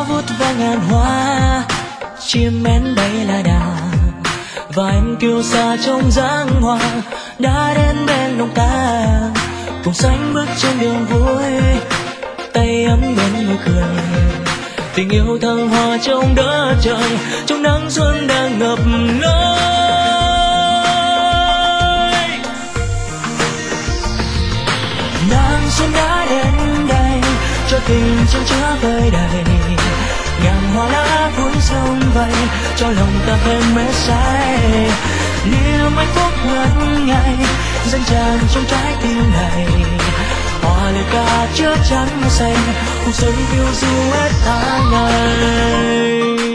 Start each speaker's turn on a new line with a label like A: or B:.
A: gió vút ve ngàn hoa, chim én bay là đà, và em kiêu sa trong dáng hoa đã đến bên lòng ta, cùng sánh bước trên đường vui, tay ấm bên nụ cười, tình yêu thăng hoa trong đất trời, trong nắng xuân đang ngập lối. Nắng xuân đã đến đây, cho tình chân chứa vơi đầy, ngàn hoa lá cuốn sông vây, cho lòng ta thêm mê say. Niềm hạnh phúc ngất ngây dâng tràn trong trái tim này, hòa lời ca chứa trắng xanh, cuộc sống phiêu du hết tháng ngày.